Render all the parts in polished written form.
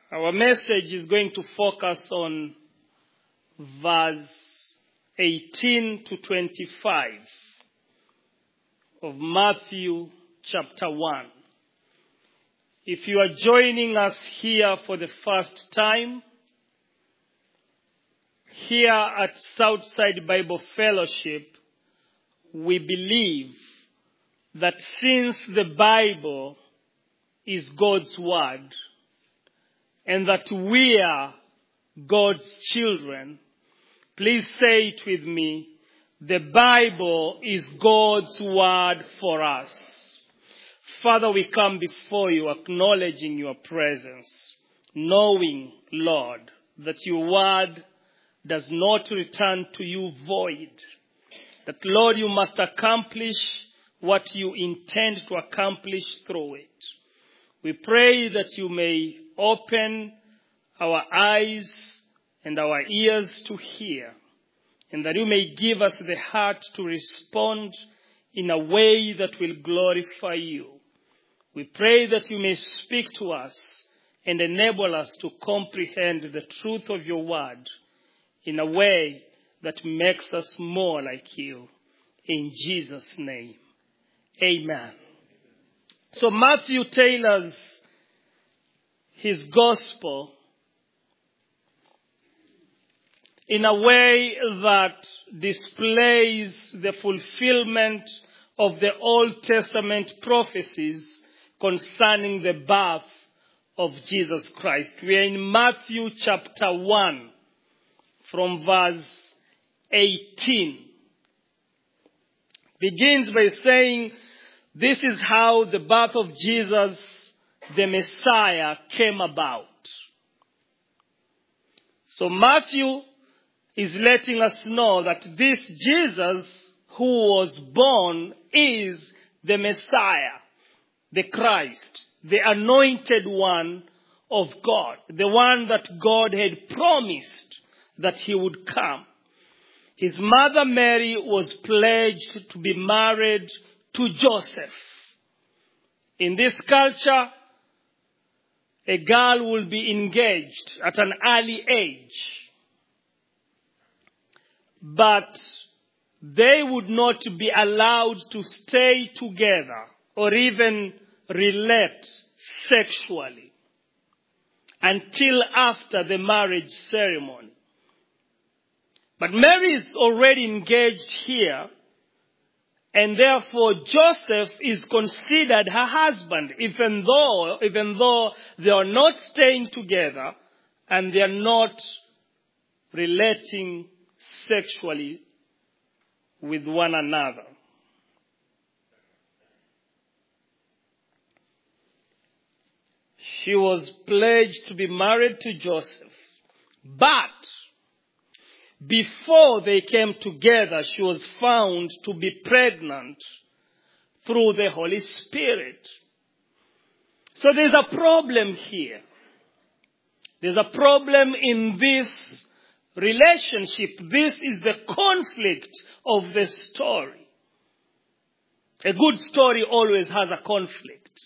Our message is going to focus on verse 18 to 25 of Matthew chapter 1. If you are joining us here for the first time, here at Southside Bible Fellowship, we believe that since the Bible is God's word, and that we are God's children, please say it with me, the Bible is God's word for us. Father, we come before you acknowledging your presence, knowing, Lord, that your word does not return to you void. That, Lord, you must accomplish what you intend to accomplish through it. We pray that you may open our eyes and our ears to hear, and that you may give us the heart to respond in a way that will glorify you. We pray that you may speak to us and enable us to comprehend the truth of your word in a way that makes us more like you. In Jesus' name, amen. So Matthew tailors his gospel in a way that displays the fulfillment of the Old Testament prophecies concerning the birth of Jesus Christ. We are in Matthew chapter 1 from verse 18. Begins by saying, this is how the birth of Jesus, the Messiah, came about. So Matthew is letting us know that this Jesus who was born is the Messiah, the Christ, the anointed one of God, the one that God had promised that he would come. His mother Mary was pledged to be married to Joseph. In this culture, a girl will be engaged at an early age. But they would not be allowed to stay together or even relate sexually until after the marriage ceremony. But Mary is already engaged here, and therefore Joseph is considered her husband, even though they are not staying together and they are not relating sexually with one another. She was pledged to be married to Joseph, but before they came together, she was found to be pregnant through the Holy Spirit. So there's a problem here. There's a problem in this relationship. This is the conflict of the story. A good story always has a conflict.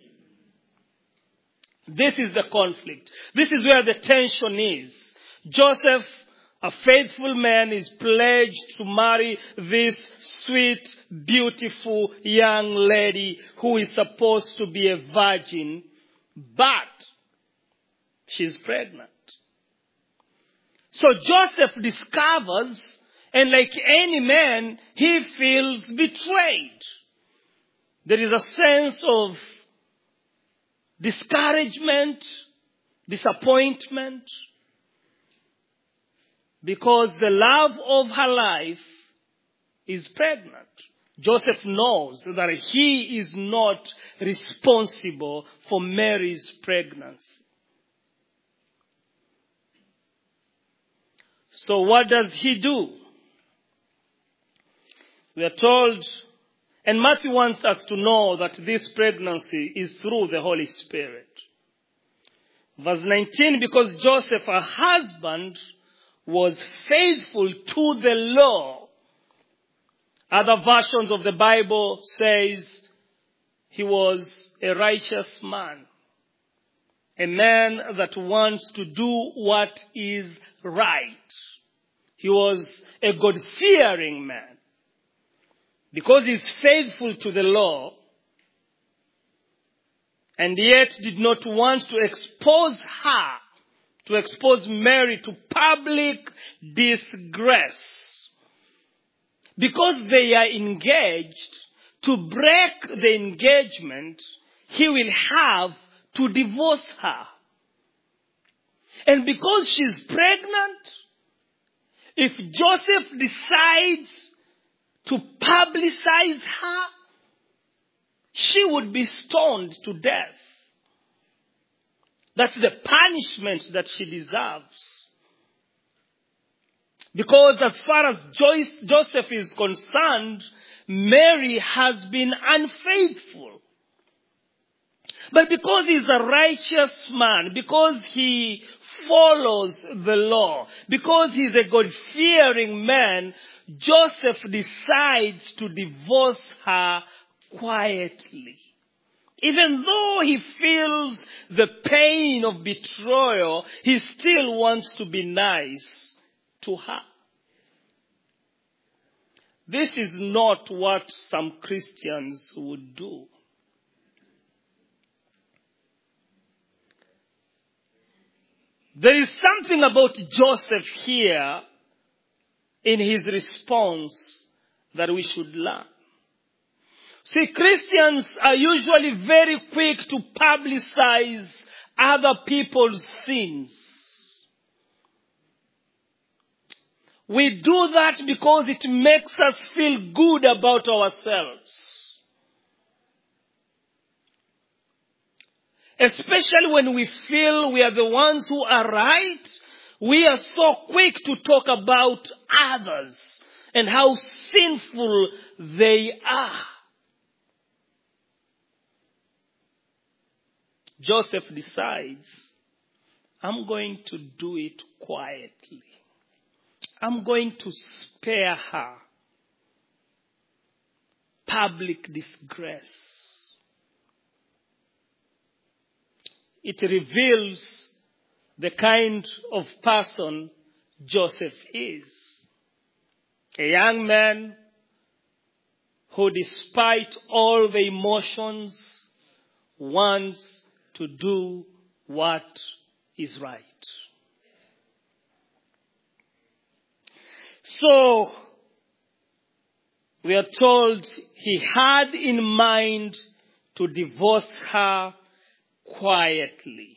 This is the conflict. This is where the tension is. Joseph, a faithful man, is pledged to marry this sweet, beautiful young lady who is supposed to be a virgin, but she's pregnant. So Joseph discovers, and like any man, he feels betrayed. There is a sense of discouragement, disappointment, because the love of her life is pregnant. Joseph knows that he is not responsible for Mary's pregnancy. So what does he do? We are told, and Matthew wants us to know that this pregnancy is through the Holy Spirit. Verse 19, because Joseph, her husband, was faithful to the law. Other versions of the Bible says he was a righteous man. a man that wants to do what is right. He was a God-fearing man. Because he's faithful to the law, and yet did not want to expose Mary to public disgrace. Because they are engaged, to break the engagement, he will have to divorce her. And because she's pregnant, if Joseph decides to publicize her, she would be stoned to death. That's the punishment that she deserves. Because as far as Joseph is concerned, Mary has been unfaithful. But because he's a righteous man, because he follows the law, because he's a God-fearing man, Joseph decides to divorce her quietly. Even though he feels the pain of betrayal, he still wants to be nice to her. This is not what some Christians would do. There is something about Joseph here in his response that we should learn. See, Christians are usually very quick to publicize other people's sins. We do that because it makes us feel good about ourselves. Especially when we feel we are the ones who are right, we are so quick to talk about others and how sinful they are. Joseph decides, I'm going to do it quietly. I'm going to spare her public disgrace. It reveals the kind of person Joseph is. A young man who, despite all the emotions, wants to do what is right. So, we are told he had in mind to divorce her quietly.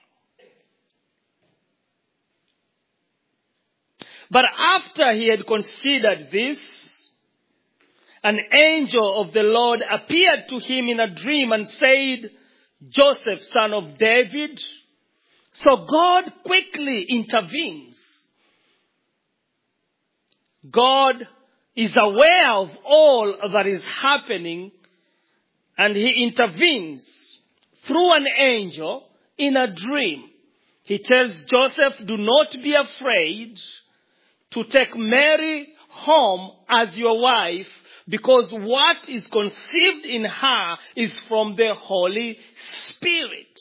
But after he had considered this, an angel of the Lord appeared to him in a dream and said, Joseph, son of David. So God quickly intervenes. God is aware of all that is happening, and he intervenes through an angel in a dream. He tells Joseph, do not be afraid to take Mary home as your wife, because what is conceived in her is from the Holy Spirit.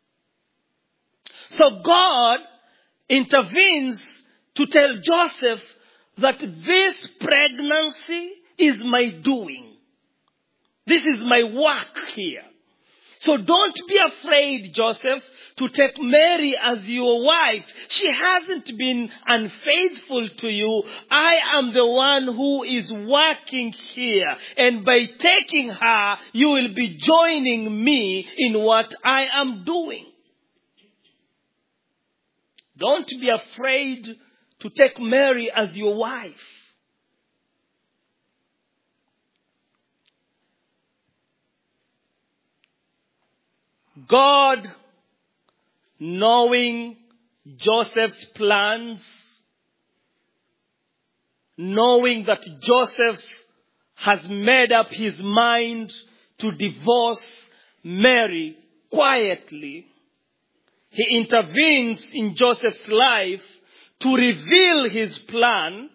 So God intervenes to tell Joseph that this pregnancy is my doing. This is my work here. So don't be afraid, Joseph, to take Mary as your wife. She hasn't been unfaithful to you. I am the one who is working here. And by taking her, you will be joining me in what I am doing. Don't be afraid to take Mary as your wife. God, knowing Joseph's plans, knowing that Joseph has made up his mind to divorce Mary quietly, he intervenes in Joseph's life to reveal his plan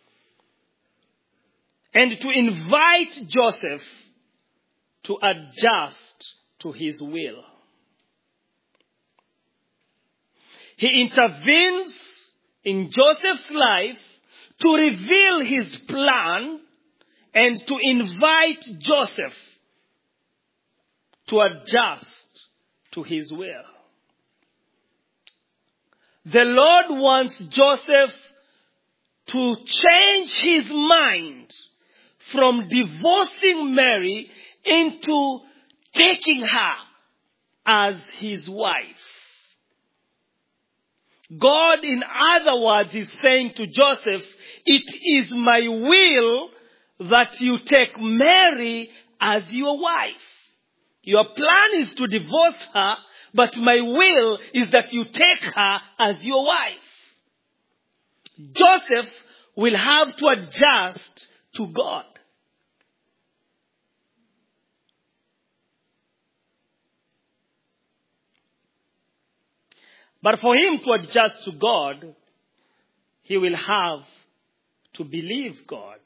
and to invite Joseph to adjust to his will. He intervenes in Joseph's life to reveal his plan and to invite Joseph to adjust to his will. The Lord wants Joseph to change his mind from divorcing Mary into taking her as his wife. God, in other words, is saying to Joseph, it is my will that you take Mary as your wife. Your plan is to divorce her, but my will is that you take her as your wife. Joseph will have to adjust to God. But for him to adjust to God, he will have to believe God.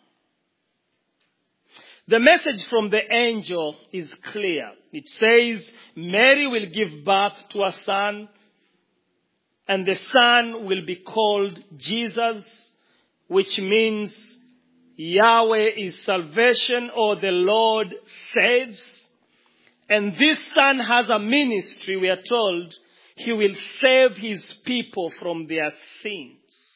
The message from the angel is clear. It says, Mary will give birth to a son, and the son will be called Jesus, which means Yahweh is salvation, or the Lord saves. And this son has a ministry, we are told. He will save his people from their sins.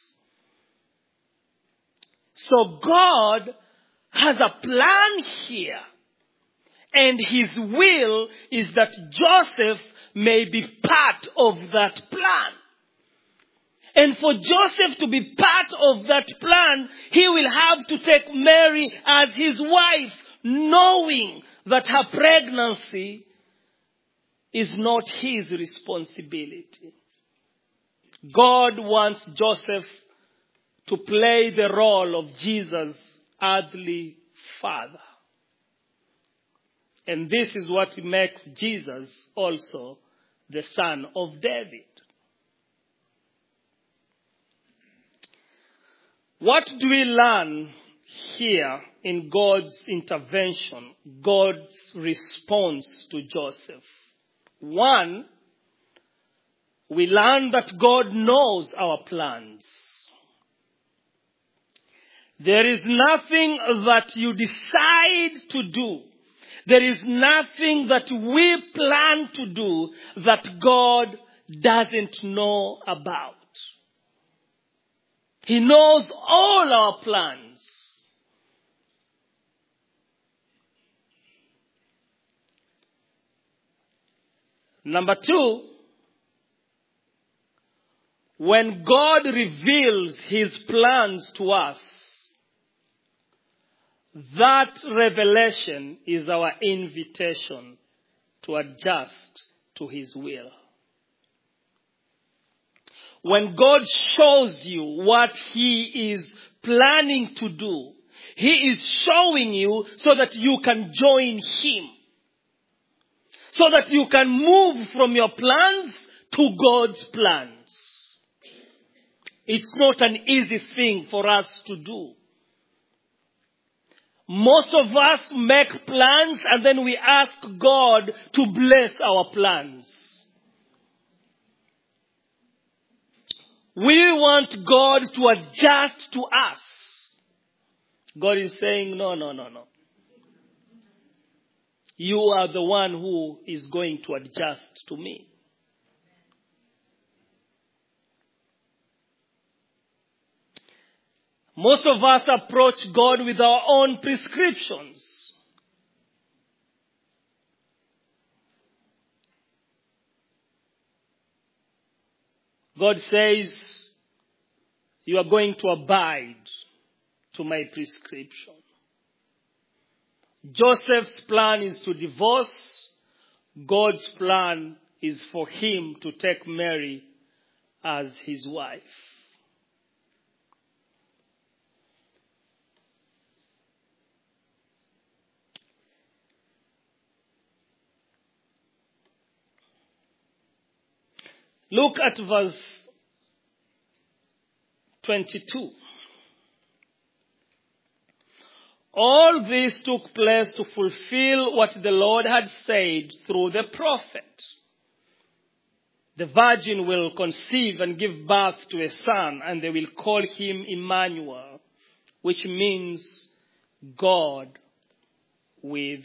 So God has a plan here. And his will is that Joseph may be part of that plan. And for Joseph to be part of that plan, he will have to take Mary as his wife, knowing that her pregnancy is not his responsibility. God wants Joseph to play the role of Jesus' earthly father. And this is what makes Jesus also the son of David. What do we learn here in God's intervention, God's response to Joseph? One, we learn that God knows our plans. There is nothing that you decide to do. There is nothing that we plan to do that God doesn't know about. He knows all our plans. Number two, when God reveals his plans to us, that revelation is our invitation to adjust to his will. When God shows you what he is planning to do, he is showing you so that you can join him. So that you can move from your plans to God's plans. It's not an easy thing for us to do. Most of us make plans and then we ask God to bless our plans. We want God to adjust to us. God is saying, no. You are the one who is going to adjust to me. Most of us approach God with our own prescriptions. God says, you are going to abide to my prescription. Joseph's plan is to divorce. God's plan is for him to take Mary as his wife. Look at verse 22. All this took place to fulfill what the Lord had said through the prophet. The virgin will conceive and give birth to a son, and they will call him Emmanuel, which means God with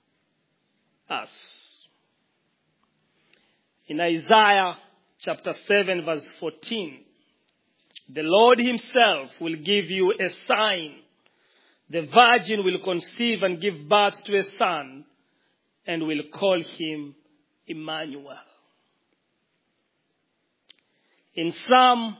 us. In Isaiah chapter 7 verse 14, the Lord himself will give you a sign. The virgin will conceive and give birth to a son, and will call him Emmanuel. In Psalm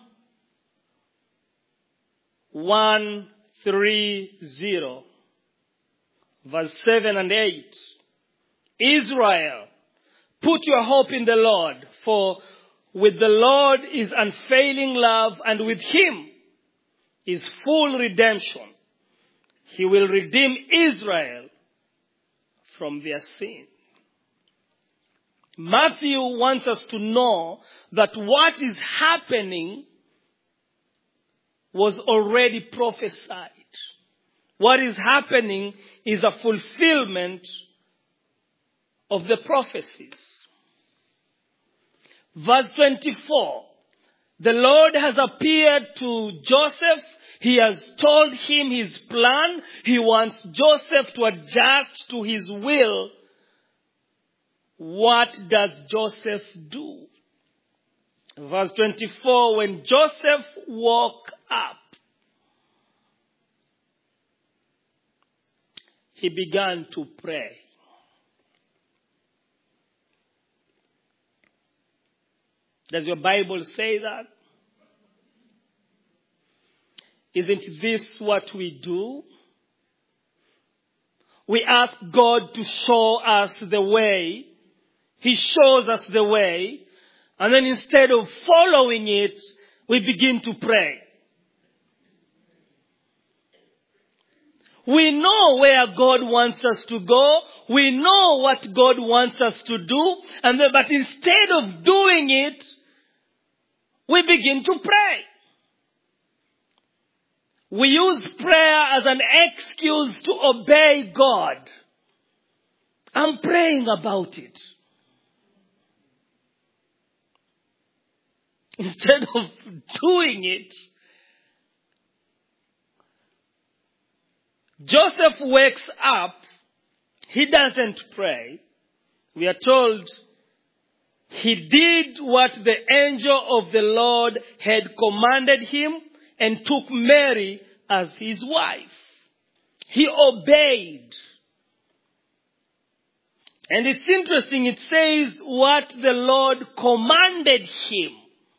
130, verse 7 and 8, Israel, put your hope in the Lord, for with the Lord is unfailing love, and with him is full redemption. He will redeem Israel from their sin. Matthew wants us to know that what is happening was already prophesied. What is happening is a fulfillment of the prophecies. Verse 24, the Lord has appeared to Joseph. He has told him his plan. He wants Joseph to adjust to his will. What does Joseph do? Verse 24, when Joseph woke up, he began to pray. Does your Bible say that? Isn't this what we do? We ask God to show us the way. He shows us the way. And then instead of following it, we begin to pray. We know where God wants us to go. We know what God wants us to do. But instead of doing it, we begin to pray. We use prayer as an excuse to obey God. I'm praying about it. Instead of doing it, Joseph wakes up. He doesn't pray. We are told he did what the angel of the Lord had commanded him and took Mary as his wife. He obeyed. And it's interesting, it says what the Lord commanded him.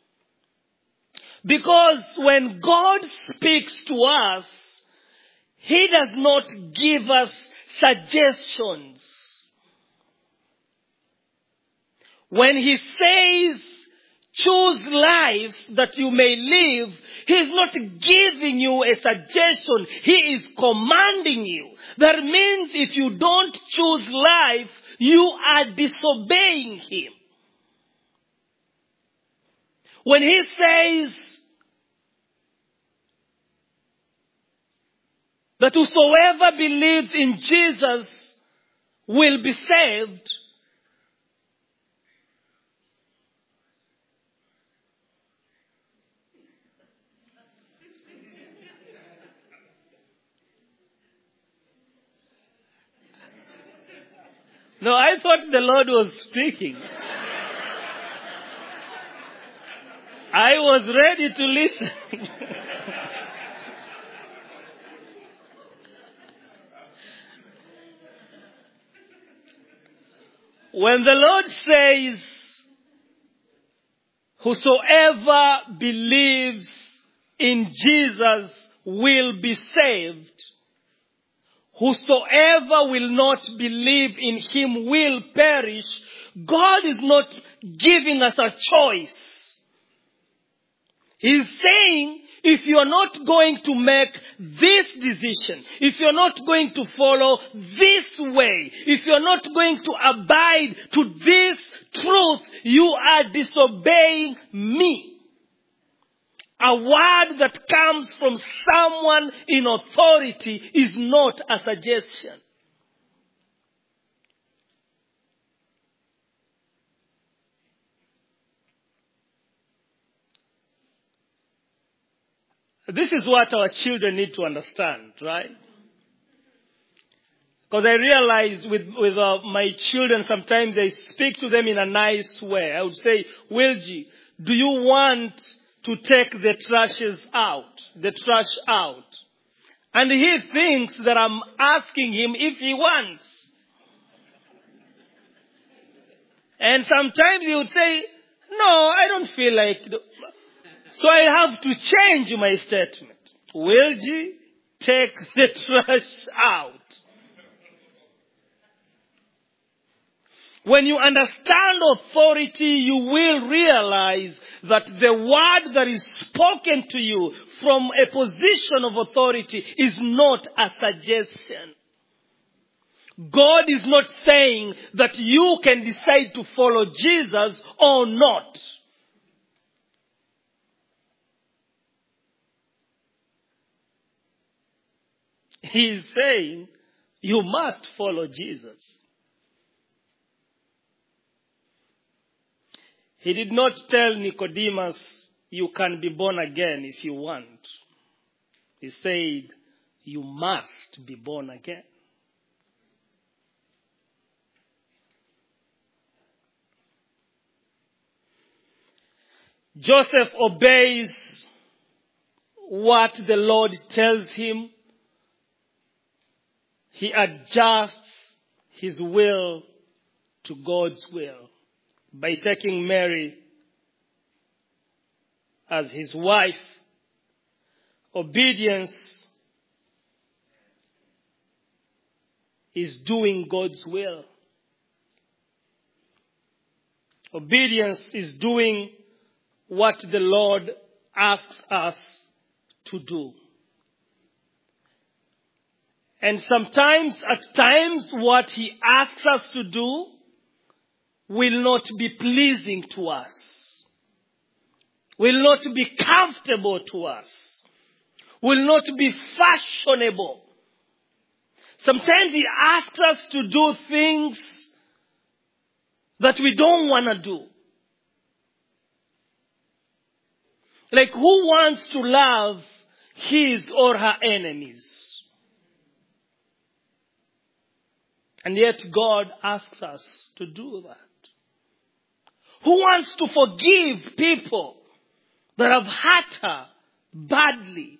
Because when God speaks to us, he does not give us suggestions. When he says, choose life that you may live, he's not giving you a suggestion. He is commanding you. That means if you don't choose life, you are disobeying him. When he says that whosoever believes in Jesus will be saved, no, I thought the Lord was speaking. I was ready to listen. When the Lord says, whosoever believes in Jesus will be saved, whosoever will not believe in him will perish, God is not giving us a choice. He's saying, if you're not going to make this decision, if you're not going to follow this way, if you're not going to abide to this truth, you are disobeying me. A word that comes from someone in authority is not a suggestion. This is what our children need to understand, right? Because I realize with my children, sometimes I speak to them in a nice way. I would say, Wilgie, do you want to take the trash out? And he thinks that I'm asking him if he wants. And sometimes he would say, no, I don't feel like... So I have to change my statement. Wilgie, take the trash out. When you understand authority, you will realize that the word that is spoken to you from a position of authority is not a suggestion. God is not saying that you can decide to follow Jesus or not. He is saying you must follow Jesus. He did not tell Nicodemus, you can be born again if you want. He said, you must be born again. Joseph obeys what the Lord tells him. He adjusts his will to God's will by taking Mary as his wife. Obedience is doing God's will. Obedience is doing what the Lord asks us to do. And at times, what he asks us to do will not be pleasing to us, will not be comfortable to us, will not be fashionable. Sometimes he asks us to do things that we don't want to do. Like, who wants to love his or her enemies? And yet God asks us to do that. Who wants to forgive people that have hurt her badly?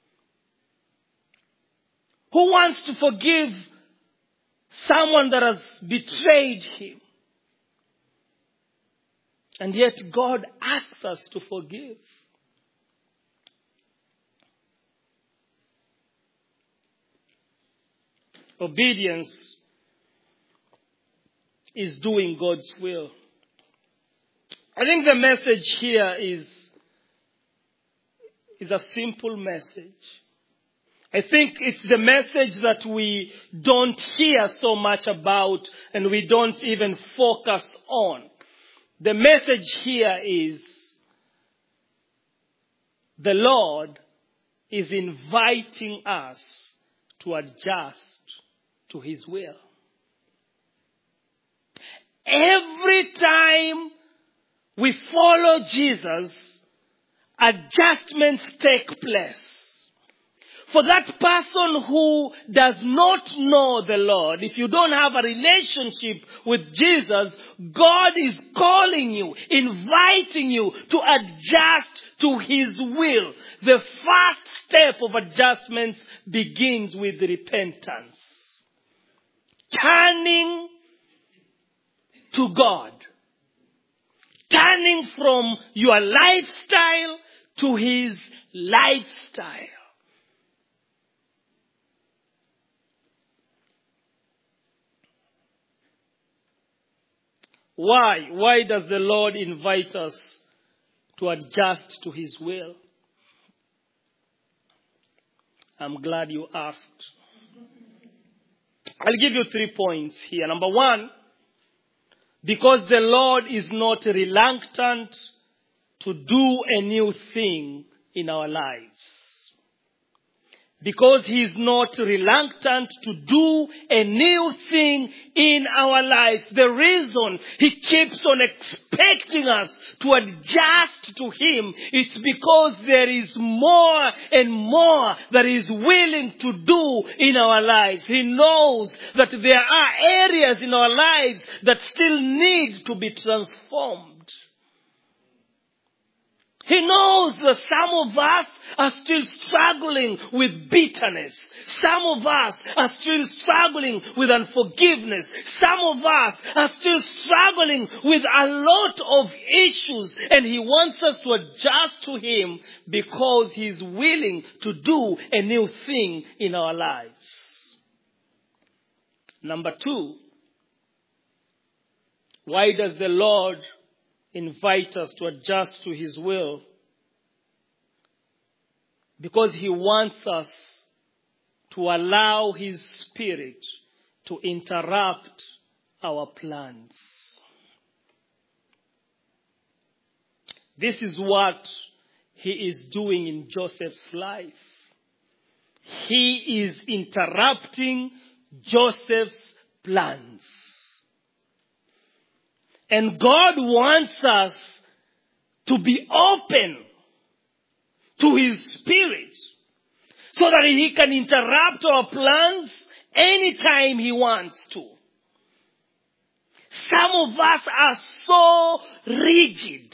Who wants to forgive someone that has betrayed him? And yet God asks us to forgive. Obedience is doing God's will. I think the message here is a simple message. I think it's the message that we don't hear so much about and we don't even focus on. The message here is the Lord is inviting us to adjust to his will. Every time we follow Jesus, adjustments take place. For that person who does not know the Lord, if you don't have a relationship with Jesus, God is calling you, inviting you to adjust to his will. The first step of adjustments begins with repentance. Turning to God. Turning from your lifestyle to his lifestyle. Why? Why does the Lord invite us to adjust to his will? I'm glad you asked. I'll give you 3 points here. Number 1, because the Lord is not reluctant to do a new thing in our lives. Because he is not reluctant to do a new thing in our lives. The reason he keeps on expecting us to adjust to him is because there is more and more that he is willing to do in our lives. He knows that there are areas in our lives that still need to be transformed. He knows that some of us are still struggling with bitterness. Some of us are still struggling with unforgiveness. Some of us are still struggling with a lot of issues. And he wants us to adjust to him because he's willing to do a new thing in our lives. Number 2, why does the Lord invite us to adjust to his will? Because he wants us to allow his Spirit to interrupt our plans. This is what he is doing in Joseph's life. He is interrupting Joseph's plans. And God wants us to be open to his Spirit so that he can interrupt our plans anytime he wants to. Some of us are so rigid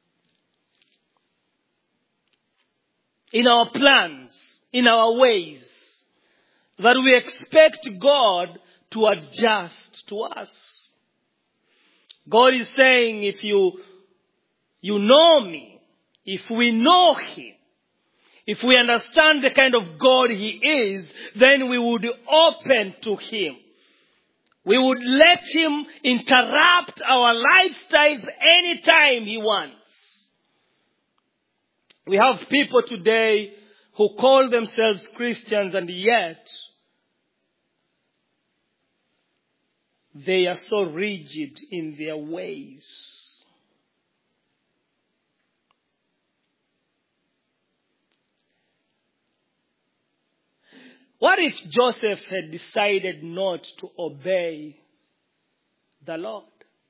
in our plans, in our ways, that we expect God to adjust to us. God is saying, if you know me, if we know him, if we understand the kind of God he is, then we would open to him. We would let him interrupt our lifestyles anytime he wants. We have people today who call themselves Christians, and yet they are so rigid in their ways. What if Joseph had decided not to obey the Lord?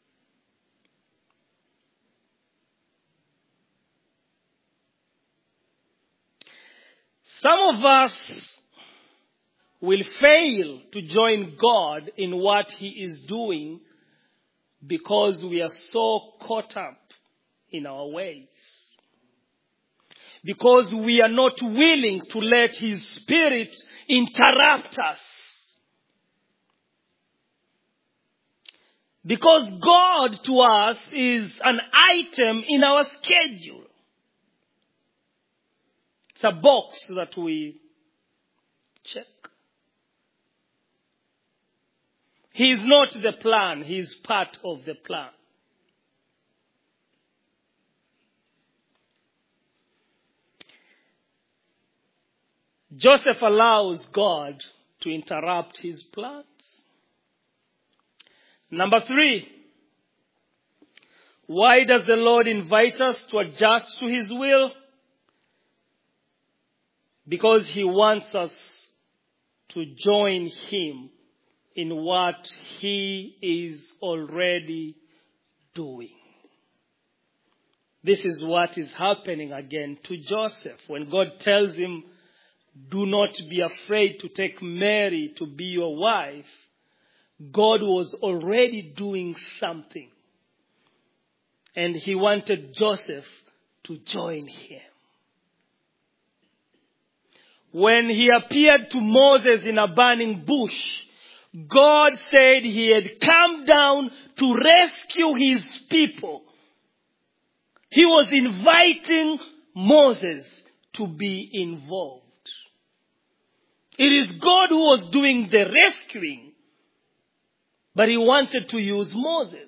Some of us will fail to join God in what he is doing because we are so caught up in our ways. Because we are not willing to let his Spirit interrupt us. Because God to us is an item in our schedule. It's a box that we check. He is not the plan. He is part of the plan. Joseph allows God to interrupt his plans. Number 3, why does the Lord invite us to adjust to his will? Because he wants us to join him in what he is already doing. This is what is happening again to Joseph. When God tells him, do not be afraid to take Mary to be your wife, God was already doing something. And he wanted Joseph to join him. When he appeared to Moses in a burning bush, God said he had come down to rescue his people. He was inviting Moses to be involved. It is God who was doing the rescuing, but he wanted to use Moses.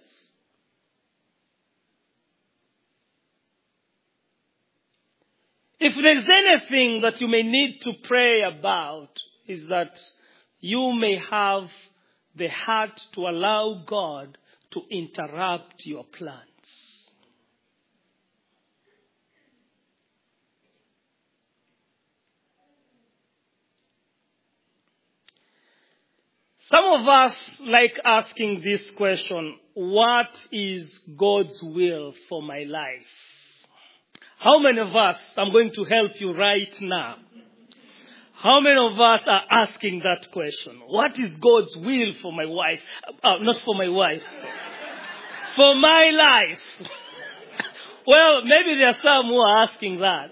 If there's anything that you may need to pray about, is that you may have the heart to allow God to interrupt your plans. Some of us like asking this question, what is God's will for my life? How many of us, I'm going to help you right now. How many of us are asking that question? What is God's will for my wife? Not for my wife. For my life. Well, maybe there are some who are asking that.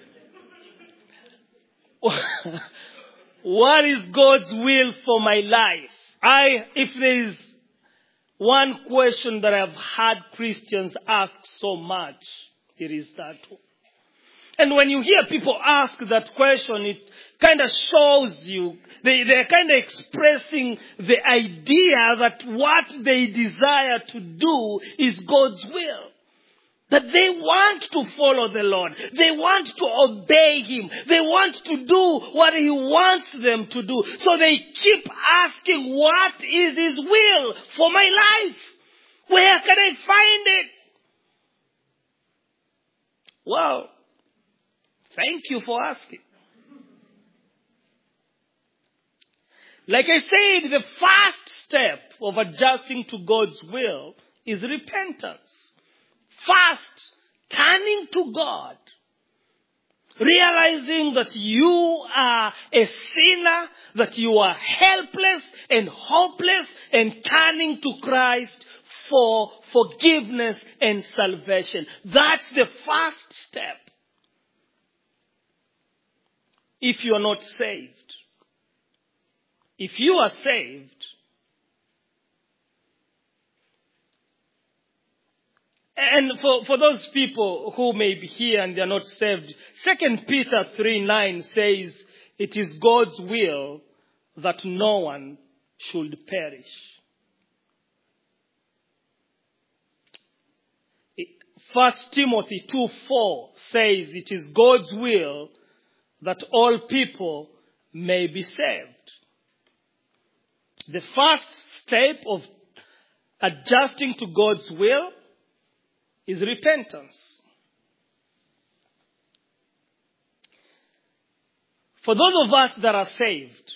What is God's will for my life? If there is one question that I've had Christians ask so much, it is that one. And when you hear people ask that question, it kind of shows you, they're kind of expressing the idea that what they desire to do is God's will. That they want to follow the Lord. They want to obey Him. They want to do what He wants them to do. So they keep asking, what is His will for my life? Where can I find it? Well, thank you for asking. Like I said, the first step of adjusting to God's will is repentance. First, turning to God. Realizing that you are a sinner, that you are helpless and hopeless, and turning to Christ for forgiveness and salvation. That's the first step. If you are not saved. If you are saved, and for those people who may be here and they are not saved, 2 Peter 3:9 says, it is God's will that no one should perish. 1 Timothy 2:4 says, it is God's will that all people may be saved. The first step of adjusting to God's will is repentance. For those of us that are saved,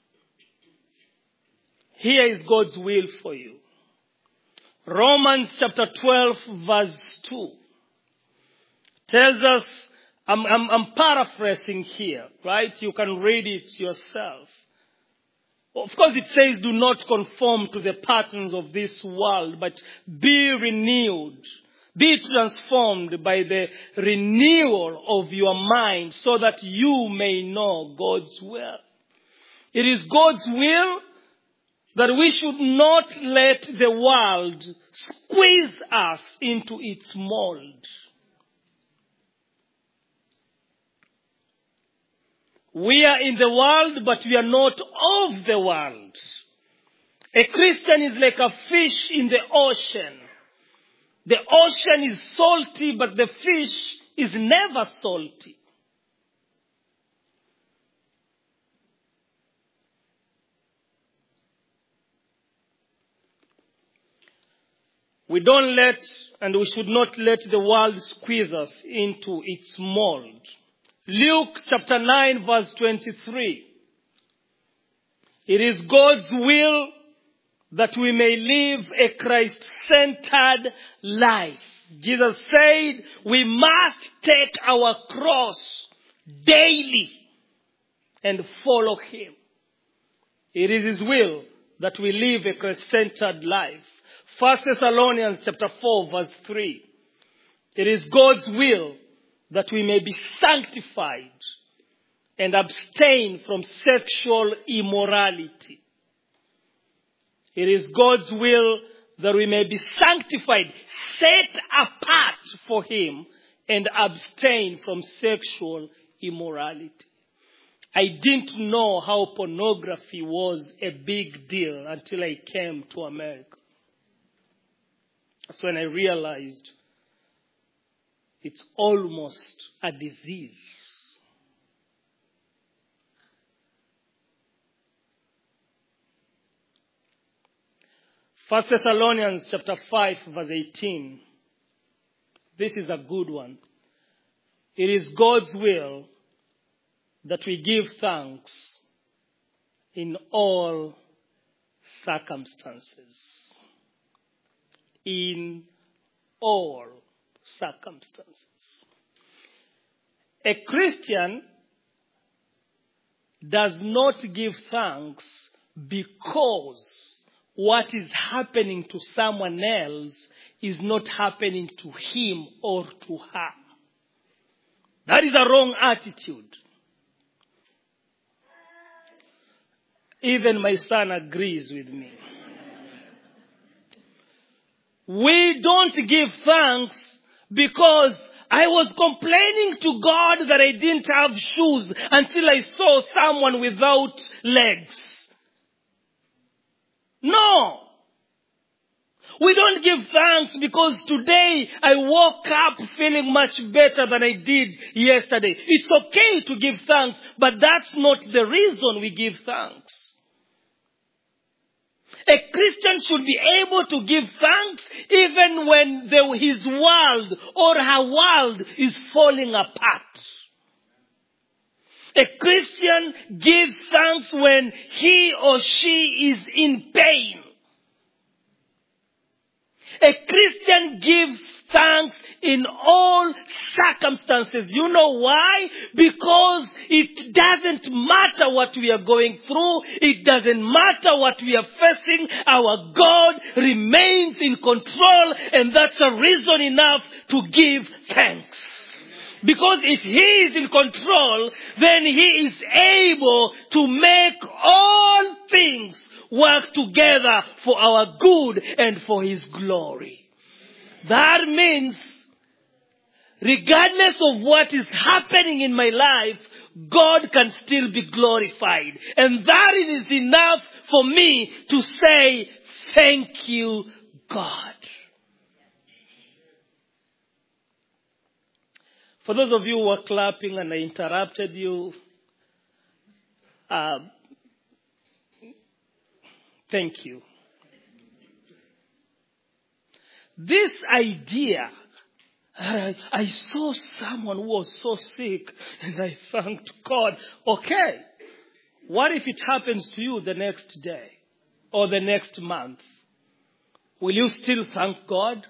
here is God's will for you. Romans chapter 12 verse 2 tells us, I'm paraphrasing here, right? You can read it yourself. Of course it says, do not conform to the patterns of this world, but be renewed. Be transformed by the renewal of your mind so that you may know God's will. It is God's will that we should not let the world squeeze us into its mold. We are in the world, but we are not of the world. A Christian is like a fish in the ocean. The ocean is salty, but the fish is never salty. We don't let, and we should not let the world squeeze us into its mold. Luke chapter 9 verse 23. It is God's will that we may live a Christ-centered life. Jesus said we must take our cross daily and follow Him. It is His will that we live a Christ-centered life. 1 Thessalonians chapter 4 verse 3. It is God's will that we may be sanctified and abstain from sexual immorality. It is God's will that we may be sanctified, set apart for Him, and abstain from sexual immorality. I didn't know how pornography was a big deal until I came to America. That's when I realized it's almost a disease. First Thessalonians chapter 5 verse 18. This is a good one. It is God's will that we give thanks in all circumstances. In all circumstances. A Christian does not give thanks because what is happening to someone else is not happening to him or to her. That is a wrong attitude. Even my son agrees with me. We don't give thanks because I was complaining to God that I didn't have shoes until I saw someone without legs. No. We don't give thanks because today I woke up feeling much better than I did yesterday. It's okay to give thanks, but that's not the reason we give thanks. A Christian should be able to give thanks even when his world or her world is falling apart. A Christian gives thanks when he or she is in pain. A Christian gives thanks in all circumstances. You know why? Because it doesn't matter what we are going through. It doesn't matter what we are facing. Our God remains in control, and that's a reason enough to give thanks. Because if He is in control, then He is able to make all things work together for our good and for His glory. That means, regardless of what is happening in my life, God can still be glorified. And that is enough for me to say, thank you, God. For those of you who were clapping and I interrupted you, thank you. This idea, I saw someone who was so sick and I thanked God. Okay, what if it happens to you the next day or the next month? Will you still thank God?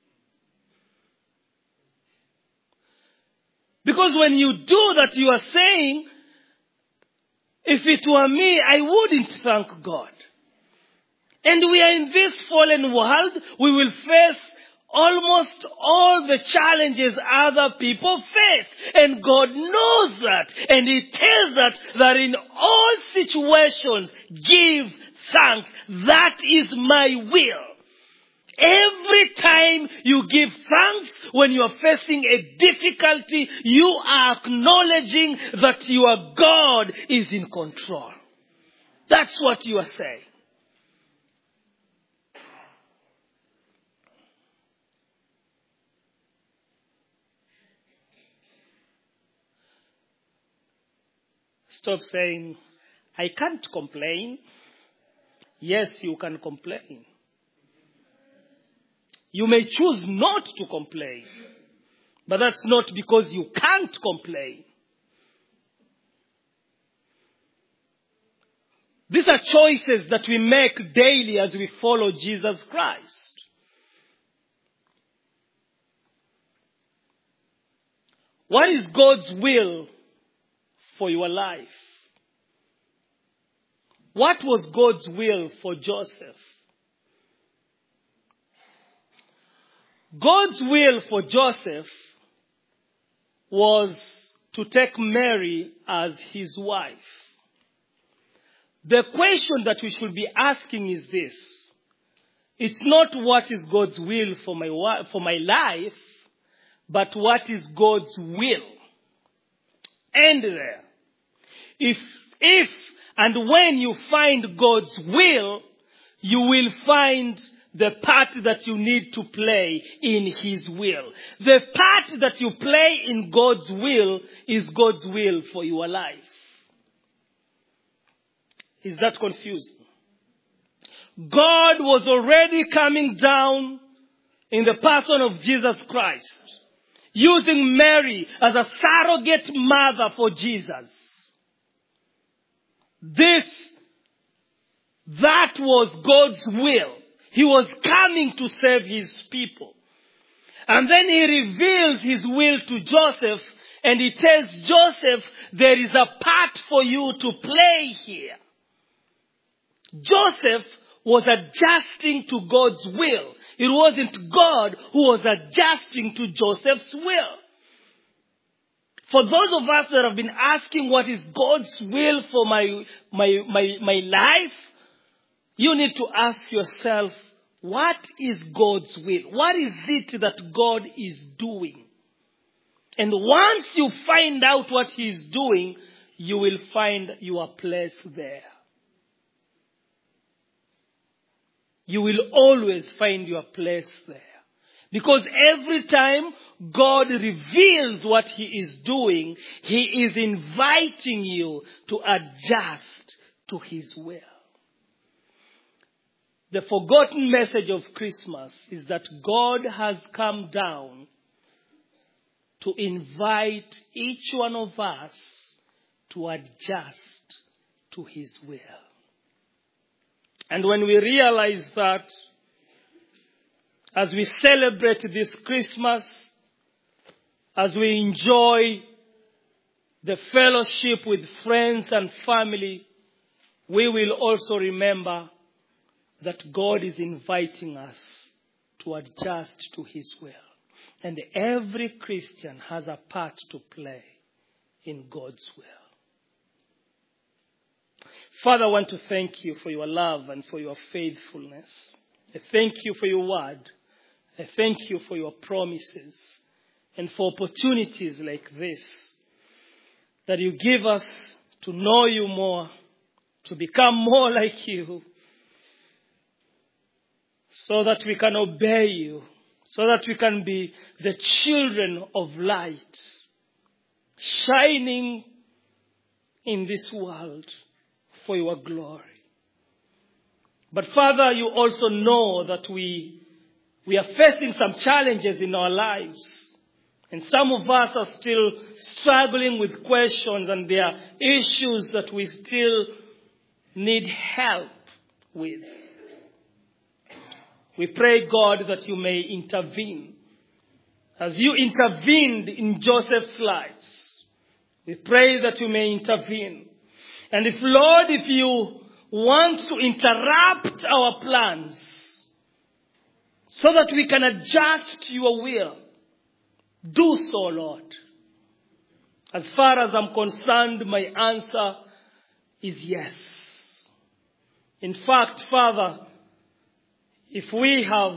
Because when you do that, you are saying, if it were me, I wouldn't thank God. And we are in this fallen world. We will face almost all the challenges other people face. And God knows that. And He tells us that in all situations, give thanks. That is my will. Every time you give thanks when you are facing a difficulty, you are acknowledging that your God is in control. That's what you are saying. Stop saying, I can't complain. Yes, you can complain. You may choose not to complain. But that's not because you can't complain. These are choices that we make daily as we follow Jesus Christ. What is God's will for your life? What was God's will for Joseph? God's will for Joseph was to take Mary as his wife. The question that we should be asking is this. It's not what is God's will for my life, but what is God's will. End there. If and when you find God's will, you will find the part that you need to play in His will. The part that you play in God's will is God's will for your life. Is that confusing? God was already coming down in the person of Jesus Christ, using Mary as a surrogate mother for Jesus. This That was God's will. He was coming to save his people. And then he reveals his will to Joseph, and he tells Joseph, there is a part for you to play here. Joseph was adjusting to God's will. It wasn't God who was adjusting to Joseph's will. For those of us that have been asking what is God's will for my life, you need to ask yourself, what is God's will? What is it that God is doing? And once you find out what he is doing, you will find your place there. You will always find your place there. Because every time God reveals what he is doing, he is inviting you to adjust to his will. The forgotten message of Christmas is that God has come down to invite each one of us to adjust to his will. And when we realize that, as we celebrate this Christmas, as we enjoy the fellowship with friends and family, we will also remember that God is inviting us to adjust to his will. And every Christian has a part to play in God's will. Father, I want to thank you for your love and for your faithfulness. I thank you for your word. I thank you for your promises and for opportunities like this that you give us to know you more, to become more like you, so that we can obey you, so that we can be the children of light, shining in this world for your glory. But Father, you also know that we are facing some challenges in our lives. And some of us are still struggling with questions, and there are issues that we still need help with. We pray, God, that you may intervene. As you intervened in Joseph's life, we pray that you may intervene. And if, Lord, if you want to interrupt our plans so that we can adjust to your will, do so, Lord. As far as I'm concerned, my answer is yes. In fact, Father, if we have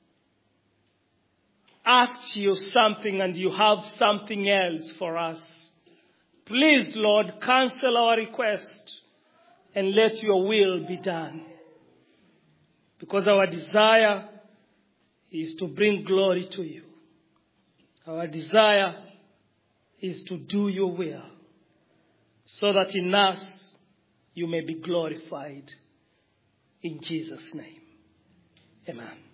asked you something and you have something else for us, please, Lord, cancel our request and let your will be done. Because our desire is to bring glory to you. Our desire is to do your will, so that in us you may be glorified. In Jesus' name, amen.